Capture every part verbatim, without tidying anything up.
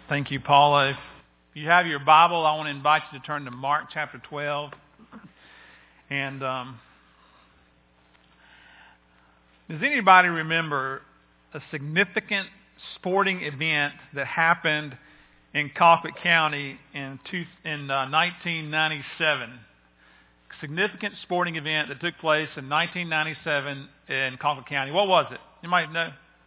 Thank you, Paula. If you have your Bible, I want to invite you to turn to Mark chapter twelve. And um, does anybody remember a significant sporting event that happened in Colquitt County in, two, in uh, nineteen ninety-seven? Significant sporting event that took place in nineteen ninety-seven in Colquitt County. What was it? You might know.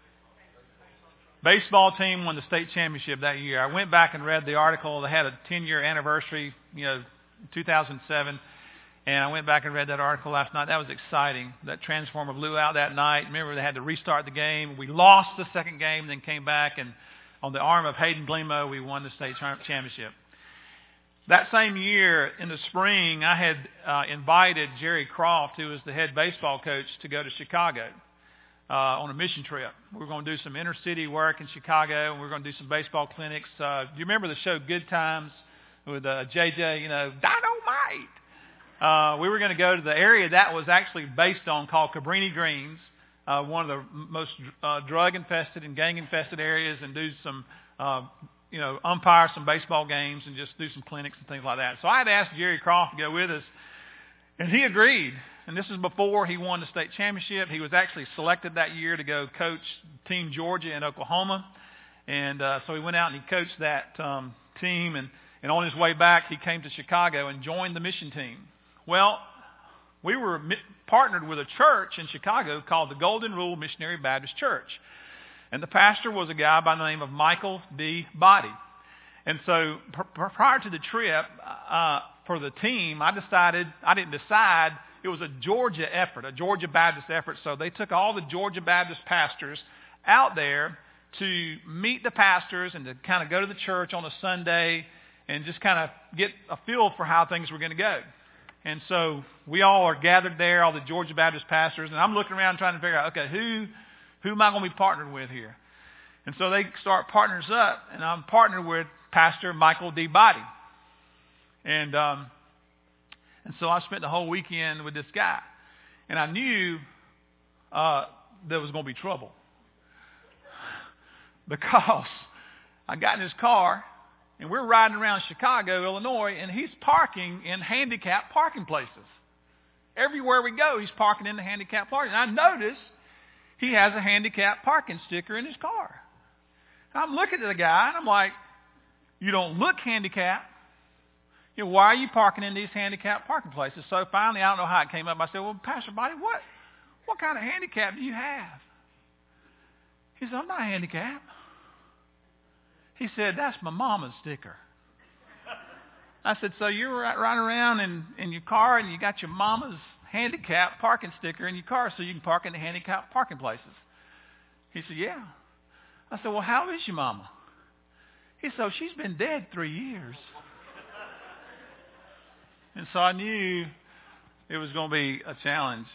Baseball team won the state championship that year. I went back and read the article. They had a ten-year anniversary, you know, two thousand seven. And I went back and read that article last night. That was exciting. That transformer blew out that night. Remember, they had to restart the game. We lost the second game, then came back, and on the arm of Hayden Glemo, we won the state championship. That same year, in the spring, I had uh, invited Jerry Croft, who was the head baseball coach, to go to Chicago uh, on a mission trip. We were going to do some inner-city work in Chicago, and we were going to do some baseball clinics. Uh, do you remember the show Good Times with uh, J J, you know, Dynamite? Uh, we were going to go to the area that was actually based on called Cabrini Greens, uh, one of the most uh, drug-infested and gang-infested areas, and do some, uh, you know, umpire some baseball games and just do some clinics and things like that. So I had asked Jerry Croft to go with us, and he agreed. And this is before he won the state championship. He was actually selected that year to go coach Team Georgia in Oklahoma. And uh, so he went out and he coached that um, team. And, and on his way back, he came to Chicago and joined the mission team. Well, we were partnered with a church in Chicago called the Golden Rule Missionary Baptist Church. And the pastor was a guy by the name of Michael D. Body. And so pr- prior to the trip uh, for the team, I decided, I didn't decide, it was a Georgia effort, a Georgia Baptist effort. So they took all the Georgia Baptist pastors out there to meet the pastors and to kind of go to the church on a Sunday and just kind of get a feel for how things were going to go. And so we all are gathered there, all the Georgia Baptist pastors, and I'm looking around trying to figure out, okay, who who am I going to be partnered with here? And so they start partners up, and I'm partnered with Pastor Michael D. Body. And um, and so I spent the whole weekend with this guy. And I knew uh, there was going to be trouble. Because I got in his car, and we're riding around Chicago, Illinois, and he's parking in handicapped parking places. Everywhere we go, he's parking in the handicapped parking. And I noticed he has a handicapped parking sticker in his car. And I'm looking at the guy, and I'm like, you don't look handicapped. You know, why are you parking in these handicapped parking places? So finally, I don't know how it came up. I said, well, Pastor Body, what, what kind of handicap do you have? He said, I'm not handicapped. He said, that's my mama's sticker. I said, so you're right, right around in, in your car and you got your mama's handicapped parking sticker in your car so you can park in the handicapped parking places. He said, yeah. I said, well, how is your mama? He said, oh, she's been dead three years. And so I knew it was going to be a challenge.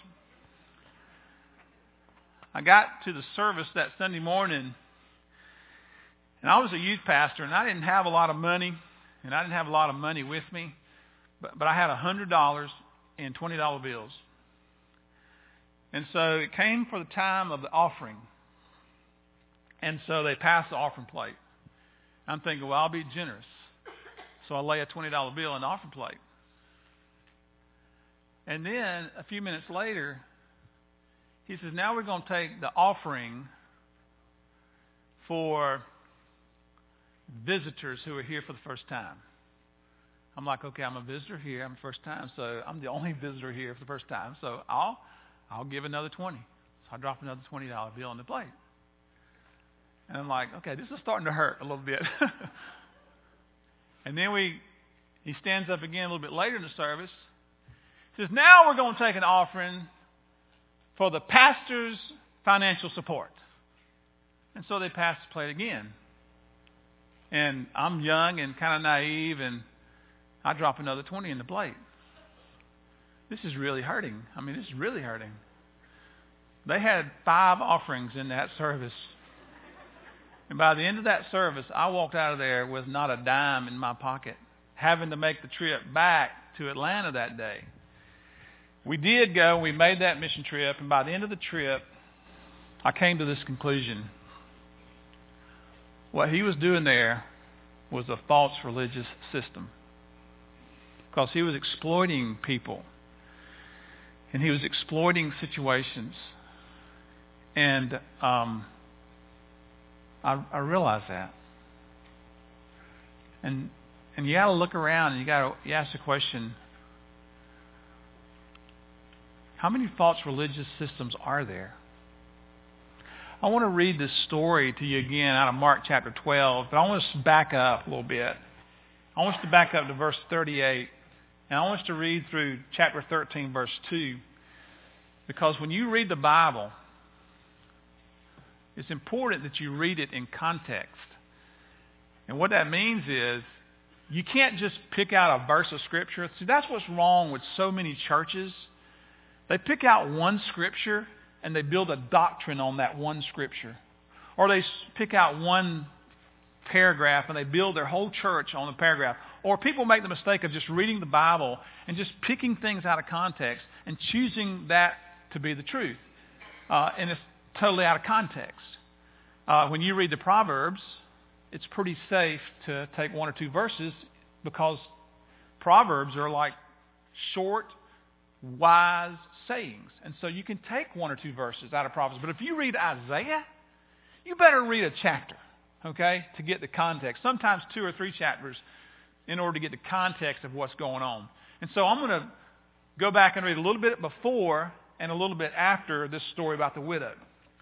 I got to the service that Sunday morning, and I was a youth pastor, and I didn't have a lot of money, and I didn't have a lot of money with me, but, but I had one hundred dollars in twenty dollar bills. And so it came for the time of the offering, and so they passed the offering plate. I'm thinking, well, I'll be generous. So I lay a twenty dollar bill in the offering plate. And then a few minutes later, he says, now we're going to take the offering for visitors who are here for the first time. I'm like, okay, I'm a visitor here. I'm the first time, so I'm the only visitor here for the first time. So I'll I'll give another twenty. So I drop another twenty dollar bill on the plate. And I'm like, okay, this is starting to hurt a little bit. And then we he stands up again a little bit later in the service. He says, now we're going to take an offering for the pastor's financial support. And so they pass the plate again. And I'm young and kind of naive, and I drop another twenty in the plate. This is really hurting. I mean, this is really hurting. They had five offerings in that service. And by the end of that service, I walked out of there with not a dime in my pocket, having to make the trip back to Atlanta that day. We did go, we made that mission trip, and by the end of the trip, I came to this conclusion. What he was doing there was a false religious system. Because he was exploiting people. And he was exploiting situations. And um, I, I realized that. And and you got to look around and you got to you ask the question, how many false religious systems are there? I want to read this story to you again out of Mark chapter twelve, but I want us to back up a little bit. I want us to back up to verse thirty-eight, and I want us to read through chapter thirteen, verse two, because when you read the Bible, it's important that you read it in context. And what that means is, you can't just pick out a verse of Scripture. See, that's what's wrong with so many churches. They pick out one Scripture, and they build a doctrine on that one Scripture. Or they pick out one paragraph, and they build their whole church on the paragraph. Or people make the mistake of just reading the Bible and just picking things out of context and choosing that to be the truth. Uh, and it's totally out of context. Uh, when you read the Proverbs, it's pretty safe to take one or two verses because Proverbs are like short, wise sayings. And so you can take one or two verses out of Proverbs. But if you read Isaiah, you better read a chapter, okay, to get the context. Sometimes two or three chapters in order to get the context of what's going on. And so I'm going to go back and read a little bit before and a little bit after this story about the widow.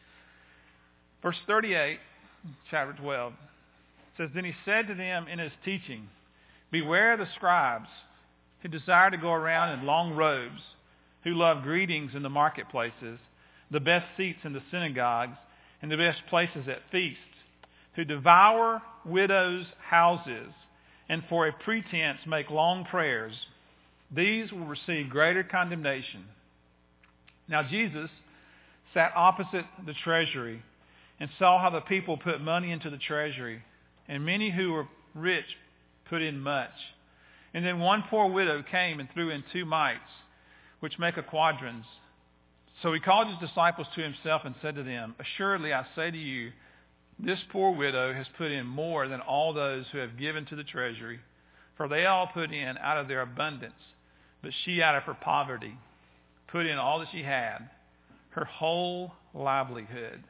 Verse thirty-eight, chapter twelve. Says, then he said to them in his teaching, beware the scribes who desire to go around in long robes, who love greetings in the marketplaces, the best seats in the synagogues, and the best places at feasts, who devour widows' houses, and for a pretense make long prayers. These will receive greater condemnation. Now Jesus sat opposite the treasury and saw how the people put money into the treasury. And many who were rich put in much. And then one poor widow came and threw in two mites, which make a quadrans. So he called his disciples to himself and said to them, assuredly I say to you, this poor widow has put in more than all those who have given to the treasury. For they all put in out of their abundance, but she out of her poverty put in all that she had, her whole livelihood.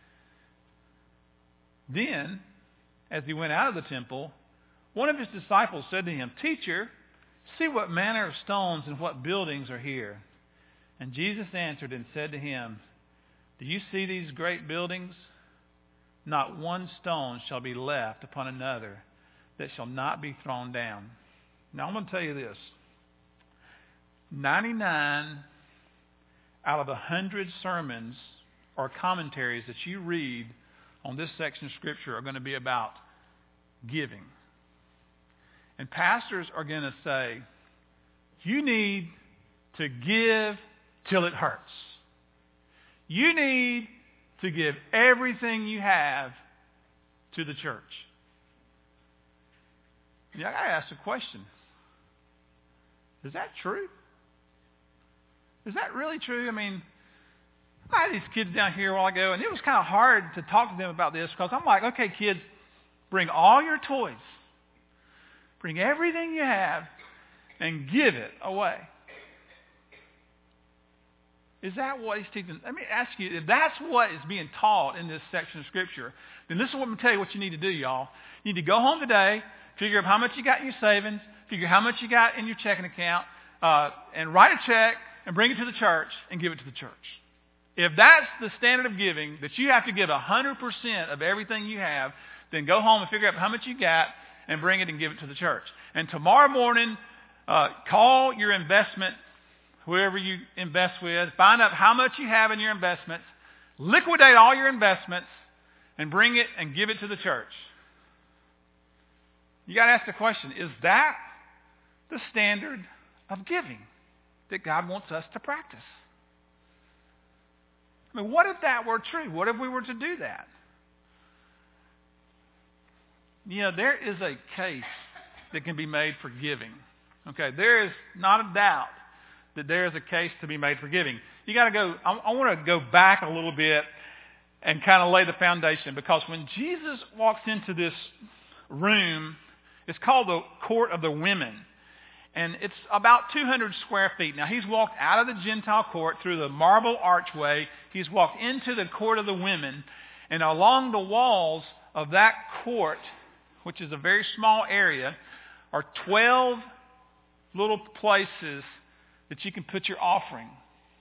Then, as he went out of the temple, one of his disciples said to him, teacher, see what manner of stones and what buildings are here. And Jesus answered and said to him, do you see these great buildings? Not one stone shall be left upon another that shall not be thrown down. Now I'm going to tell you this. ninety-nine out of one hundred sermons or commentaries that you read on this section of Scripture are going to be about giving. And pastors are going to say, you need to give till it hurts. You need to give everything you have to the church. Yeah, I got to ask the question. Is that true? Is that really true? I mean, I had these kids down here a while ago, and it was kind of hard to talk to them about this because I'm like, okay, kids, bring all your toys. Bring everything you have and give it away. Is that what he's teaching? Let me ask you, if that's what is being taught in this section of Scripture, then this is what I'm going to tell you what you need to do, y'all. You need to go home today, figure out how much you got in your savings, figure how much you got in your checking account, uh, and write a check and bring it to the church and give it to the church. If that's the standard of giving, that you have to give one hundred percent of everything you have, then go home and figure out how much you got and bring it and give it to the church. And tomorrow morning, uh, call your investment, whoever you invest with, find out how much you have in your investments, liquidate all your investments, and bring it and give it to the church. You got to ask the question, is that the standard of giving that God wants us to practice? I mean, what if that were true? What if we were to do that? You know, there is a case that can be made for giving. Okay, there is not a doubt that there is a case to be made for giving. You got to go, I, I want to go back a little bit and kind of lay the foundation, because when Jesus walks into this room It's called the Court of the Women. And it's about two hundred square feet. Now, he's walked out of the Gentile court through the marble archway. He's walked into the Court of the Women. And along the walls of that court, which is a very small area, are twelve little places that you can put your offering.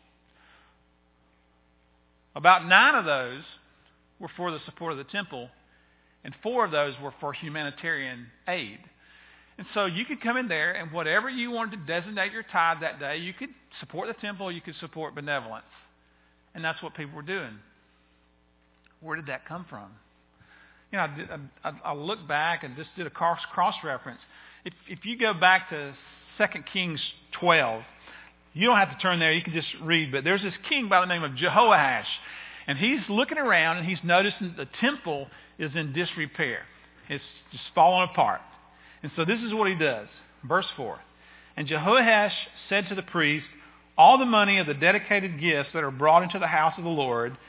About nine of those were for the support of the temple, and four of those were for humanitarian aid. And so you could come in there, and whatever you wanted to designate your tithe that day, you could support the temple, you could support benevolence. And that's what people were doing. Where did that come from? You know, I, did, I, I looked back and just did a cross, cross-reference. If, if you go back to Second Kings twelve, you don't have to turn there, you can just read, but there's this king by the name of Jehoash, and he's looking around and he's noticing the temple is in disrepair. It's just falling apart. And so this is what he does. Verse four. And Jehoash said to the priest, all the money of the dedicated gifts that are brought into the house of the Lord,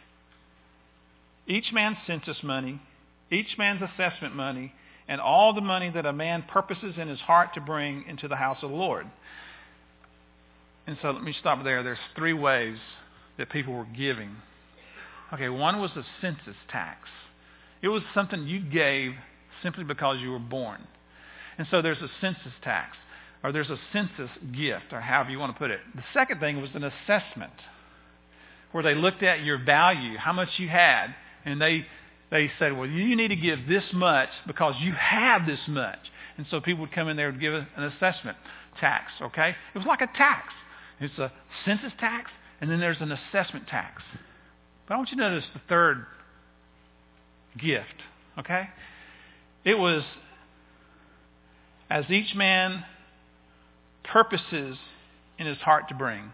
each man's census money, each man's assessment money, and all the money that a man purposes in his heart to bring into the house of the Lord. And so let me stop there. There's three ways that people were giving. Okay, one was the census tax. It was something you gave simply because you were born. And so there's a census tax, or there's a census gift, or however you want to put it. The second thing was an assessment, where they looked at your value, how much you had, and they they said, well, you need to give this much because you have this much. And so people would come in there and give an assessment tax, okay? It was like a tax. It's a census tax, and then there's an assessment tax. But I want you to notice the third gift, okay? It was as each man purposes in his heart to bring.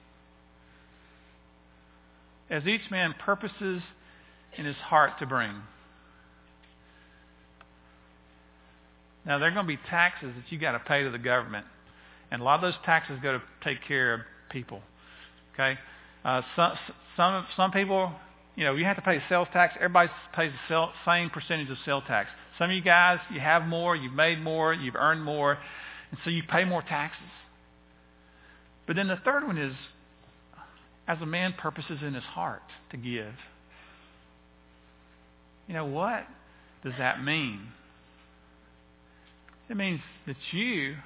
As each man purposes in his heart to bring. Now, there are going to be taxes that you got to pay to the government. And a lot of those taxes go to take care of people. Okay? Uh, some, some, some people, you know, you have to pay sales tax. Everybody pays the sell, same percentage of sales tax. Some of you guys, you have more, you've made more, you've earned more, and so you pay more taxes. But then the third one is, as a man purposes in his heart to give. You know, what does that mean? It means that you,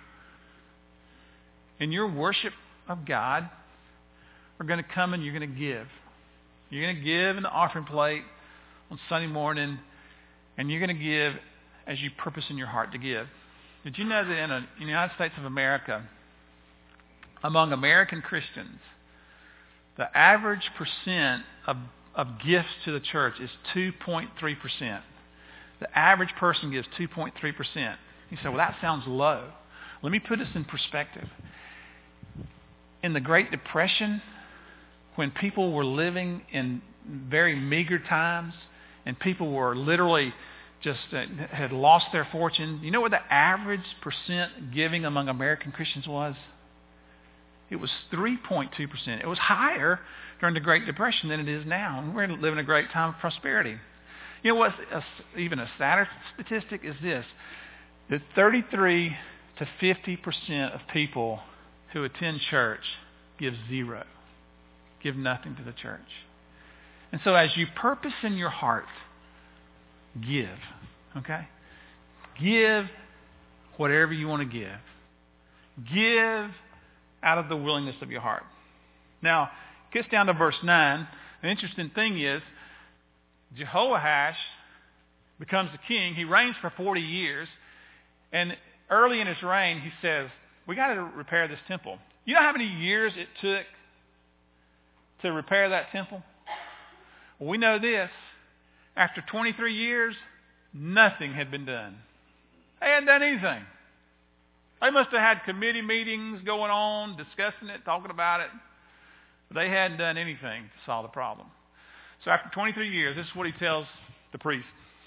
in your worship of God, are going to come and you're going to give. You're going to give in the offering plate on Sunday morning, and you're going to give as you purpose in your heart to give. Did you know that in, a, in the United States of America, among American Christians, the average percent of, of gifts to the church is two point three percent. The average person gives two point three percent. You say, well, that sounds low. Let me put this in perspective. In the Great Depression, when people were living in very meager times and people were literally just uh, had lost their fortune, you know what the average percent giving among American Christians was? It was three point two percent. It was higher during the Great Depression than it is now. And we're living a great time of prosperity. You know what's a, even a sadder statistic is this, that thirty-three to fifty percent of people who attend church give zero, give nothing to the church. And so as you purpose in your heart, give, okay? Give whatever you want to give. Give out of the willingness of your heart. Now, it gets down to verse nine. An interesting thing is, Jehoash becomes the king. He reigns for forty years. And early in his reign, he says, we got to repair this temple. You know how many years it took to repair that temple? Well, we know this. After twenty-three years, nothing had been done. They hadn't done anything. They must have had committee meetings going on, discussing it, talking about it. But they hadn't done anything to solve the problem. So after twenty-three years, this is what he tells the priest.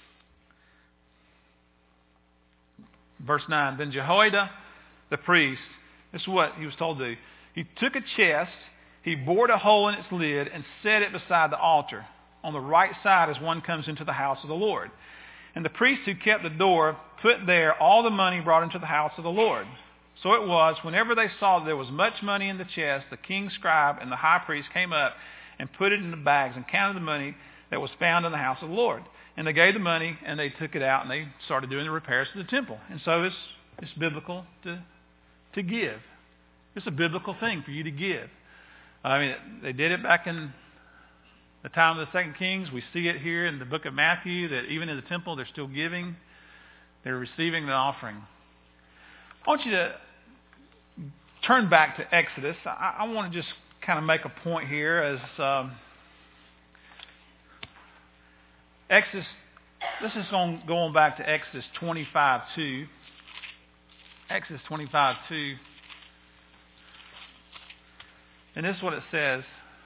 Verse nine, then Jehoiada, the priest, this is what he was told to do. He took a chest, he bored a hole in its lid, and set it beside the altar, on the right side as one comes into the house of the Lord. And the priest who kept the door put there all the money brought into the house of the Lord. So it was, whenever they saw that there was much money in the chest, the king's scribe and the high priest came up and put it in the bags and counted the money that was found in the house of the Lord. And they gave the money, and they took it out, and they started doing the repairs to the temple. And so it's, it's biblical to, to give. It's a biblical thing for you to give. I mean, they did it back in the time of the Second Kings. We see it here in the book of Matthew, that even in the temple, they're still giving. They're receiving the offering. I want you to turn back to Exodus. I, I want to just kind of make a point here as um, Exodus, this is going, going back to Exodus twenty-five two. Exodus twenty-five two. And this is what it says.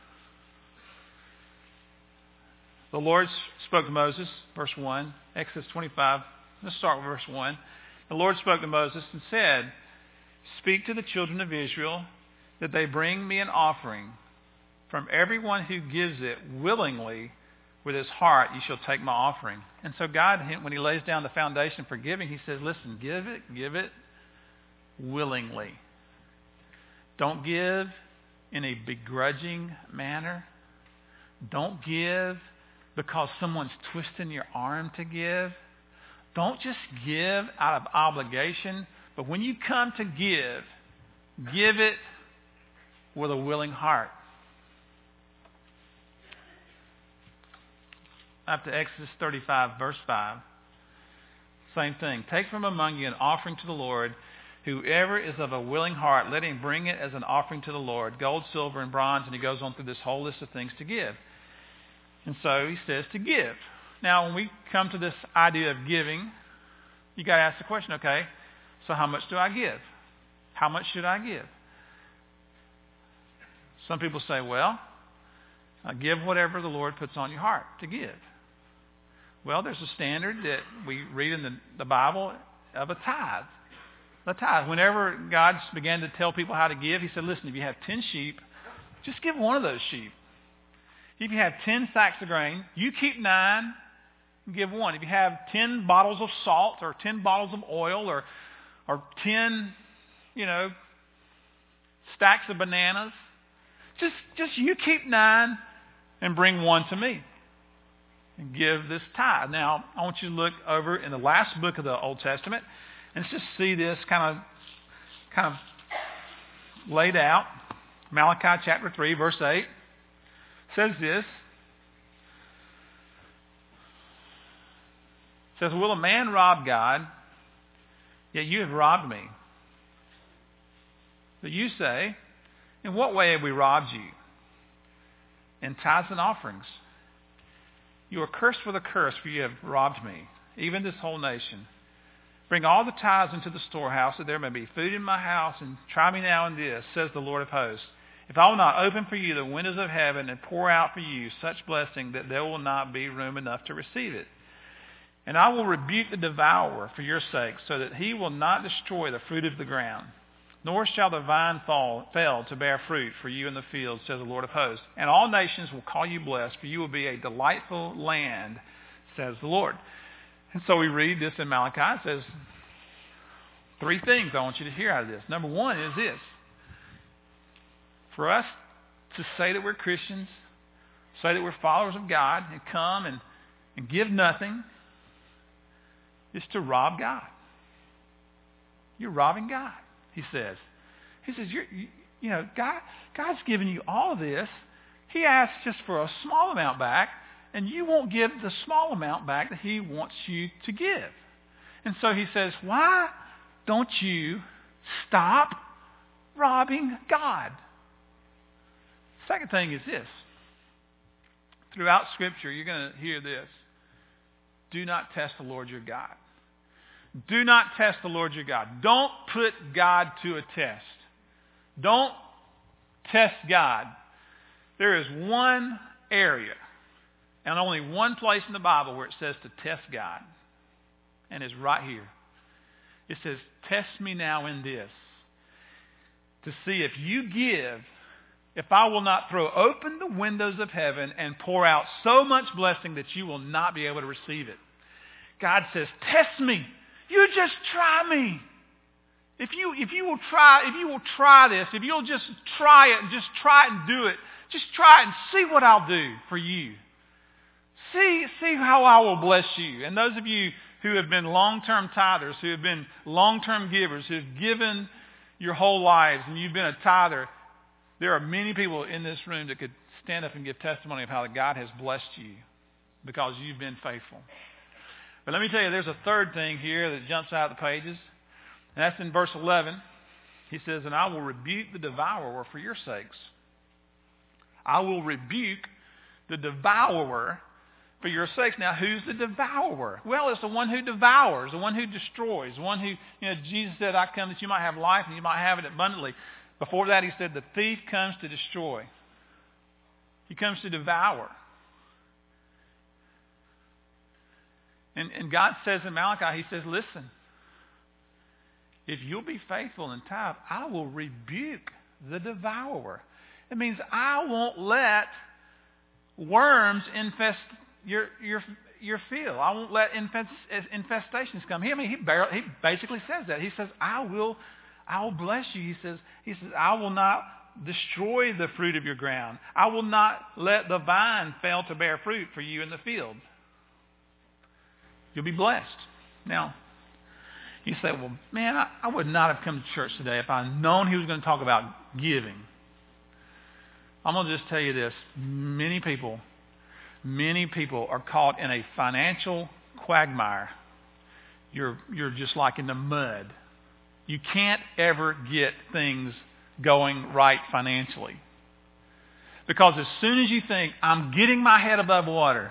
The Lord spoke to Moses, verse one, Exodus twenty-five. Let's start with verse one. The Lord spoke to Moses and said, "Speak to the children of Israel that they bring me an offering. From everyone who gives it willingly with his heart, you shall take my offering." And so God, when he lays down the foundation for giving, he says, listen, give it, give it willingly. Don't give in a begrudging manner. Don't give because someone's twisting your arm to give. Don't just give out of obligation, but when you come to give, give it with a willing heart. Up to Exodus thirty-five, verse five. Same thing. Take from among you an offering to the Lord. Whoever is of a willing heart, let him bring it as an offering to the Lord. Gold, silver, and bronze. And he goes on through this whole list of things to give. And so he says to give. Now, when we come to this idea of giving, you got to ask the question, okay, so how much do I give? How much should I give? Some people say, well, uh, give whatever the Lord puts on your heart to give. Well, there's a standard that we read in the, the Bible of a tithe. The tithe. Whenever God began to tell people how to give, he said, listen, if you have ten sheep, just give one of those sheep. If you have ten sacks of grain, you keep nine and give one. If you have ten bottles of salt or ten bottles of oil or or ten, you know, stacks of bananas, just just you keep nine and bring one to me and give this tithe. Now, I want you to look over in the last book of the Old Testament and let's just see this kind of kind of laid out. Malachi chapter three, verse eight. Says this. It says, will a man rob God? Yet you have robbed me. But you say, in what way have we robbed you? In tithes and offerings. You are cursed with a curse, for you have robbed me, even this whole nation. Bring all the tithes into the storehouse, that there may be food in my house, and try me now in this, says the Lord of hosts. If I will not open for you the windows of heaven and pour out for you such blessing that there will not be room enough to receive it. And I will rebuke the devourer for your sake, so that he will not destroy the fruit of the ground. Nor shall the vine fall, fail to bear fruit for you in the field, says the Lord of hosts. And all nations will call you blessed, for you will be a delightful land, says the Lord. And so we read this in Malachi. It says three things I want you to hear out of this. Number one is this. For us to say that we're Christians, say that we're followers of God, and come and, and give nothing, is to rob God. You're robbing God, he says. He says, you're, you, you know, God, God's given you all of this. He asks just for a small amount back, and you won't give the small amount back that he wants you to give. And so he says, why don't you stop robbing God? Second thing is this. Throughout Scripture, you're going to hear this. Do not test the Lord your God. Do not test the Lord your God. Don't put God to a test. Don't test God. There is one area and only one place in the Bible where it says to test God. And it's right here. It says, test me now in this, to see if you give, if I will not throw open the windows of heaven and pour out so much blessing that you will not be able to receive it. God says, test me. You just try me. If you, if you will try, if you will try this, if you'll just try it and just try it and do it, just try it and see what I'll do for you. See, see how I will bless you. And those of you who have been long-term tithers, who have been long-term givers, who have given your whole lives and you've been a tither, there are many people in this room that could stand up and give testimony of how God has blessed you because you've been faithful. But let me tell you, there's a third thing here that jumps out of the pages. And that's in verse eleven. He says, and I will rebuke the devourer for your sakes. I will rebuke the devourer for your sakes. Now, who's the devourer? Well, it's the one who devours, the one who destroys, the one who, you know, Jesus said, I come that you might have life and you might have it abundantly. Before that, he said, the thief comes to destroy. He comes to devour. And, and God says in Malachi, he says, listen, if you'll be faithful and tithe, I will rebuke the devourer. It means I won't let worms infest your your your field. I won't let infest, infestations come. He, I mean, he, barely, he basically says that. He says, I will, I will bless you. He says, he says, I will not destroy the fruit of your ground. I will not let the vine fail to bear fruit for you in the field. You'll be blessed. Now, you say, well, man, I, I would not have come to church today if I'd known he was going to talk about giving. I'm going to just tell you this. Many people, many people are caught in a financial quagmire. You're, you're just like in the mud. You can't ever get things going right financially. Because as soon as you think, I'm getting my head above water,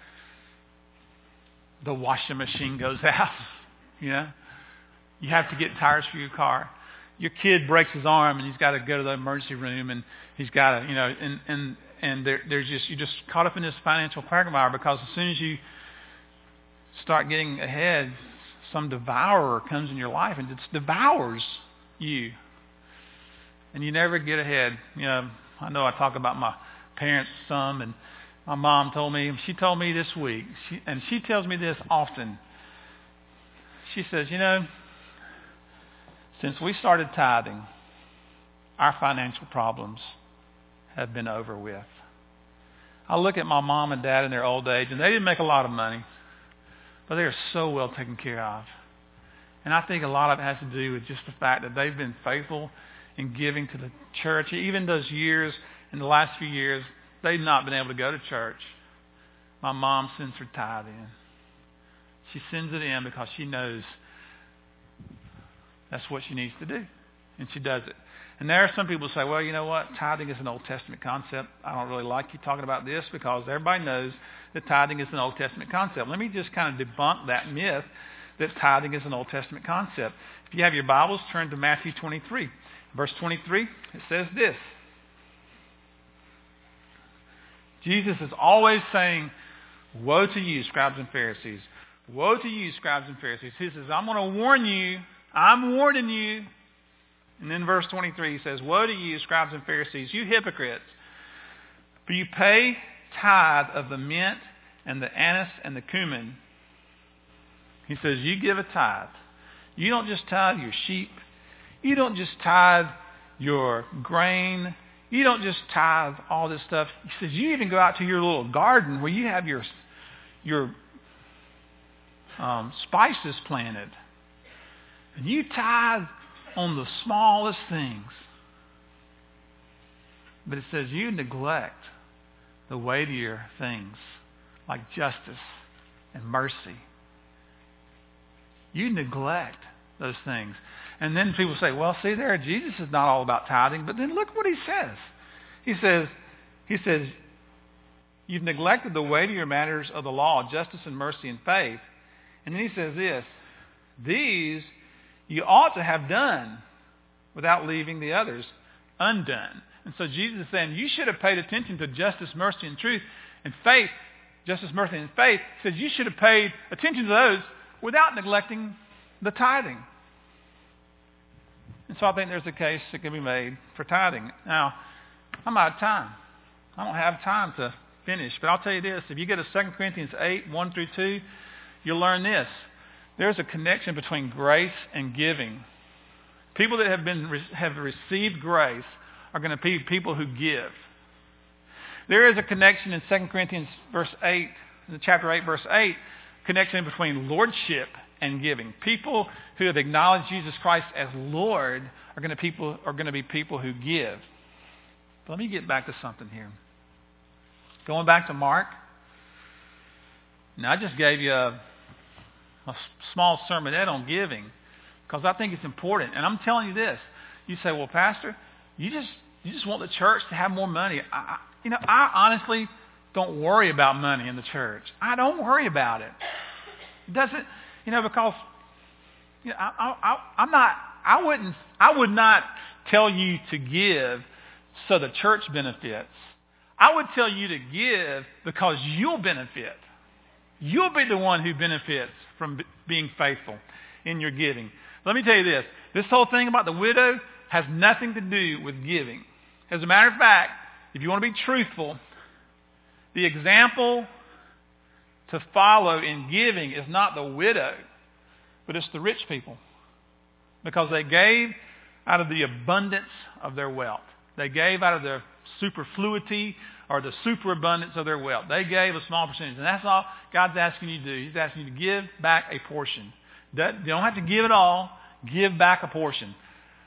the washing machine goes out. You know? You have to get tires for your car. Your kid breaks his arm and he's got to go to the emergency room and he's got to, you know, and and and there, there's just you're just caught up in this financial quagmire because as soon as you start getting ahead, some devourer comes in your life and just devours you, and you never get ahead. You know, I know I talk about my parents some, and my mom told me, she told me this week, she, and she tells me this often. She says, you know, since we started tithing, our financial problems have been over with. I look at my mom and dad in their old age, and they didn't make a lot of money, but they are so well taken care of. And I think a lot of it has to do with just the fact that they've been faithful in giving to the church. Even those years, in the last few years, they've not been able to go to church. My mom sends her tithe in. She sends it in because she knows that's what she needs to do. And she does it. And there are some people who say, well, you know what? Tithing is an Old Testament concept. I don't really like you talking about this because everybody knows that tithing is an Old Testament concept. Let me just kind of debunk that myth that tithing is an Old Testament concept. If you have your Bibles, turn to Matthew twenty-three. Verse twenty-three, it says this. Jesus is always saying, woe to you, scribes and Pharisees. Woe to you, scribes and Pharisees. He says, I'm going to warn you. I'm warning you. And then verse twenty-three, he says, woe to you, scribes and Pharisees, you hypocrites. For you pay tithe of the mint and the anise and the cumin. He says, you give a tithe. You don't just tithe your sheep. You don't just tithe your grain. You don't just tithe all this stuff. He says, you even go out to your little garden where you have your, your um, spices planted. And you tithe on the smallest things. But it says you neglect the weightier things like justice and mercy. You neglect those things. And then people say, well, see there, Jesus is not all about tithing. But then look what he says. He says, he says, you've neglected the weightier matters of the law, justice and mercy and faith. And then he says this, these you ought to have done without leaving the others undone. And so Jesus is saying, you should have paid attention to justice, mercy, and truth, and faith, justice, mercy, and faith. He says you should have paid attention to those without neglecting the tithing. And so I think there's a case that can be made for tithing. Now, I'm out of time. I don't have time to finish, but I'll tell you this. If you go to Second Corinthians eight, one through two, you'll learn this. There's a connection between grace and giving. People that have been have received grace are going to be people who give. There is a connection in Second Corinthians verse eight, in chapter eight, verse eight, connection between lordship and giving. People who have acknowledged Jesus Christ as Lord are going to people are going to be people who give. But let me get back to something here. Going back to Mark. Now I just gave you a, a small sermonette on giving because I think it's important. And I'm telling you this. You say, well, Pastor, you just you just want the church to have more money. I, I, you know, I honestly don't worry about money in the church. I don't worry about it. It doesn't, you know, because you know, I, I, I'm not. I wouldn't. I would not tell you to give so the church benefits. I would tell you to give because you'll benefit. You'll be the one who benefits from b- being faithful in your giving. Let me tell you this. This whole thing about the widow has nothing to do with giving. As a matter of fact, if you want to be truthful, the example to follow in giving is not the widow, but it's the rich people. Because they gave out of the abundance of their wealth. They gave out of their superfluity or the superabundance of their wealth. They gave a small percentage. And that's all God's asking you to do. He's asking you to give back a portion. You don't have to give it all. Give back a portion.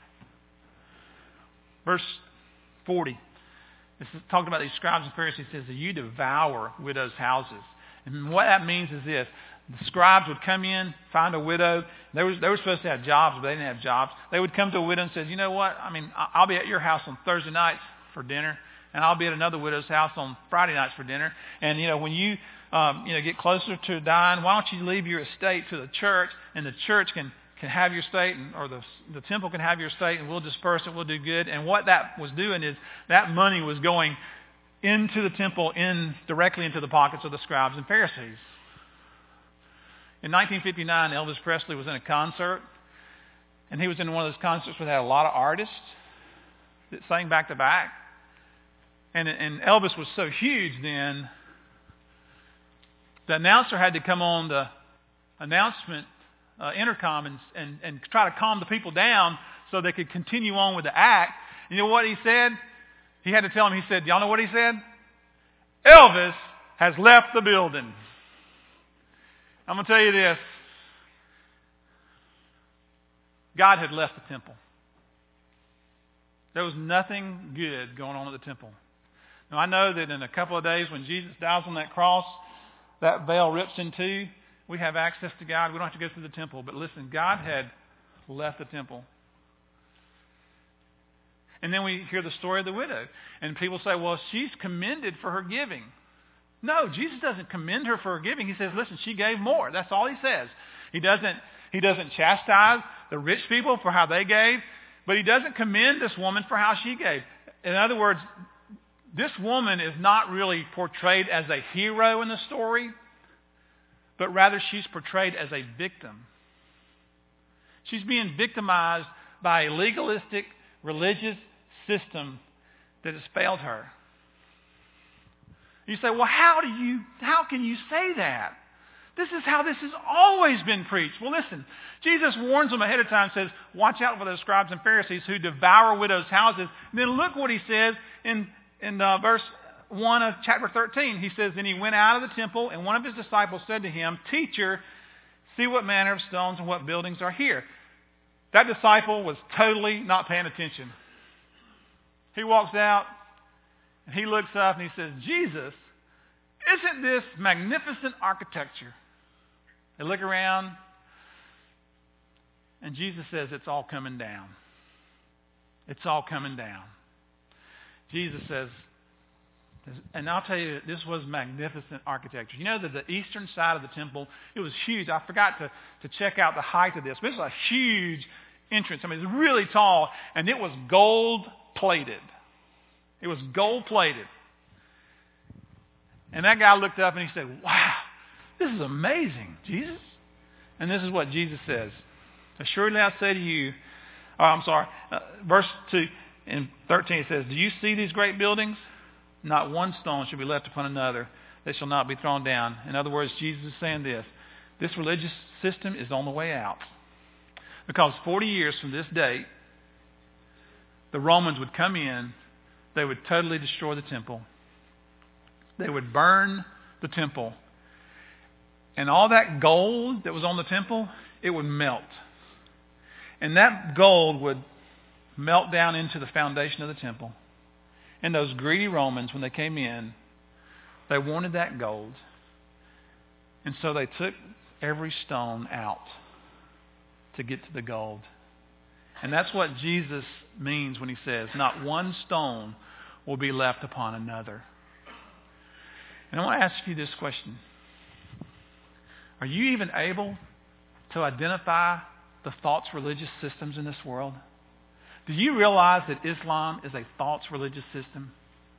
Verse forty. This is talking about these scribes and Pharisees. It says that you devour widows' houses. And what that means is this. The scribes would come in, find a widow. They were, they were supposed to have jobs, but they didn't have jobs. They would come to a widow and say, you know what? I mean, I'll be at your house on Thursday nights for dinner, and I'll be at another widow's house on Friday nights for dinner. And, you know, when you, um, you know, get closer to dying, why don't you leave your estate to the church, and the church can, can have your estate, and, or the, the temple can have your estate, and we'll disperse it, we'll do good. And what that was doing is that money was going into the temple, in directly into the pockets of the scribes and Pharisees. In nineteen fifty-nine, Elvis Presley was in a concert, and he was in one of those concerts where they had a lot of artists that sang back to back. And, and Elvis was so huge then, the announcer had to come on the announcement uh, intercom and, and, and try to calm the people down so they could continue on with the act. You know what he said? He had to tell them, he said, y'all know what he said? Elvis has left the building. I'm going to tell you this. God had left the temple. There was nothing good going on at the temple. Now, I know that in a couple of days when Jesus dies on that cross, that veil rips in two. We have access to God. We don't have to go through the temple. But listen, God had left the temple. And then we hear the story of the widow. And people say, well, she's commended for her giving. No, Jesus doesn't commend her for her giving. He says, listen, she gave more. That's all he says. He doesn't, he doesn't chastise the rich people for how they gave, but he doesn't commend this woman for how she gave. In other words, this woman is not really portrayed as a hero in the story, but rather she's portrayed as a victim. She's being victimized by a legalistic religious system that has failed her. You say, well, how do you, how can you say that? This is how this has always been preached. Well, listen, Jesus warns them ahead of time, says, watch out for those scribes and Pharisees who devour widows' houses. And then look what he says in, in uh, verse one of chapter thirteen. He says, then he went out of the temple, and one of his disciples said to him, Teacher, see what manner of stones and what buildings are here. That disciple was totally not paying attention. He walks out, and he looks up and he says, Jesus, isn't this magnificent architecture? They look around, and Jesus says, it's all coming down. It's all coming down. Jesus says, and I'll tell you, this was magnificent architecture. You know that the eastern side of the temple, it was huge. I forgot to, to check out the height of this, but this was a huge entrance. I mean, it was really tall, and it was gold-plated. It was gold-plated. And that guy looked up and he said, wow, this is amazing, Jesus. And this is what Jesus says. Assuredly I say to you, oh, I'm sorry, uh, verse two in thirteen it says, do you see these great buildings? Not one stone shall be left upon another that shall not be thrown down. In other words, Jesus is saying this. this religious system is on the way out. Because forty years from this date, the Romans would come in, they would totally destroy the temple. They would burn the temple. And all that gold that was on the temple, it would melt. And that gold would melt down into the foundation of the temple. And those greedy Romans, when they came in, they wanted that gold. And so they took every stone out to get to the gold. And that's what Jesus means when he says, not one stone will be left upon another. And I want to ask you this question. Are you even able to identify the false religious systems in this world? Do you realize that Islam is a false religious system?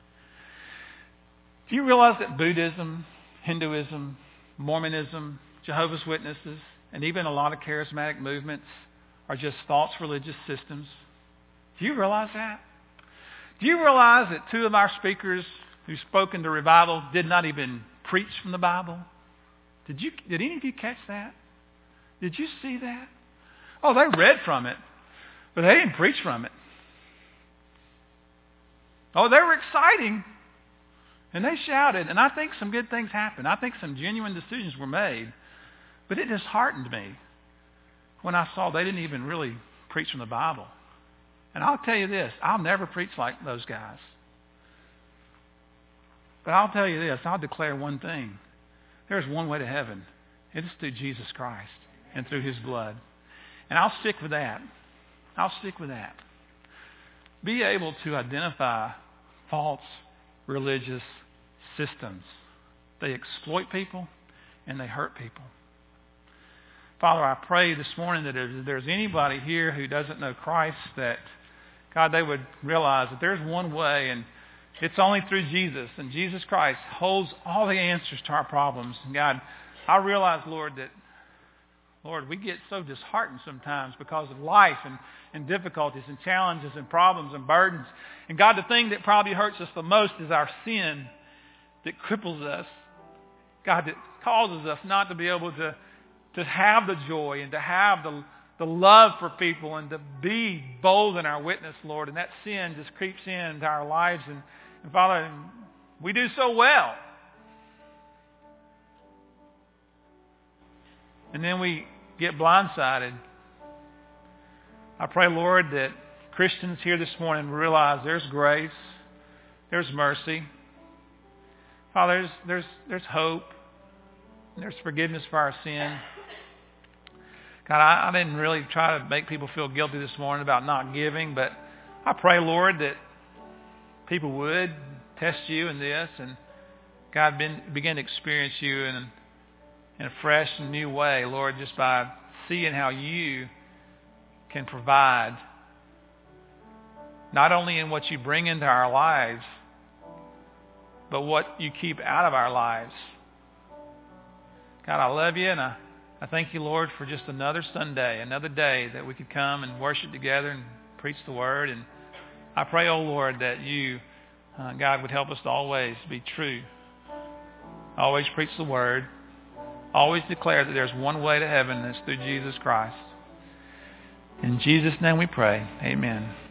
Do you realize that Buddhism, Hinduism, Mormonism, Jehovah's Witnesses, and even a lot of charismatic movements are just false religious systems? Do you realize that? Do you realize that two of our speakers who spoke into revival did not even preach from the Bible? Did you? Did any of you catch that? Did you see that? Oh, they read from it, but they didn't preach from it. Oh, they were exciting, and they shouted, and I think some good things happened. I think some genuine decisions were made, but it disheartened me when I saw they didn't even really preach from the Bible. And I'll tell you this, I'll never preach like those guys. But I'll tell you this, I'll declare one thing. There's one way to heaven. It is through Jesus Christ and through his blood. And I'll stick with that. I'll stick with that. Be able to identify false religious systems. They exploit people and they hurt people. Father, I pray this morning that if there's anybody here who doesn't know Christ, that, God, they would realize that there's one way, and it's only through Jesus. And Jesus Christ holds all the answers to our problems. And God, I realize, Lord, that, Lord, we get so disheartened sometimes because of life and, and difficulties and challenges and problems and burdens. And God, the thing that probably hurts us the most is our sin that cripples us. God, that causes us not to be able to, to have the joy and to have the, the love for people and to be bold in our witness, Lord. And that sin just creeps into our lives. And, and Father, we do so well. And then we get blindsided. I pray, Lord, that Christians here this morning realize there's grace, there's mercy. Father, there's, there's, there's hope, there's forgiveness for our sin. God, I, I didn't really try to make people feel guilty this morning about not giving, but I pray, Lord, that people would test you in this and, God, been, begin to experience you in, in a fresh and new way, Lord, just by seeing how you can provide, not only in what you bring into our lives, but what you keep out of our lives. God, I love you, and I, I thank you, Lord, for just another Sunday, another day that we could come and worship together and preach the Word. And I pray, oh Lord, that you, uh, God, would help us to always be true. Always preach the Word. Always declare that there's one way to heaven, and it's through Jesus Christ. In Jesus' name we pray. Amen.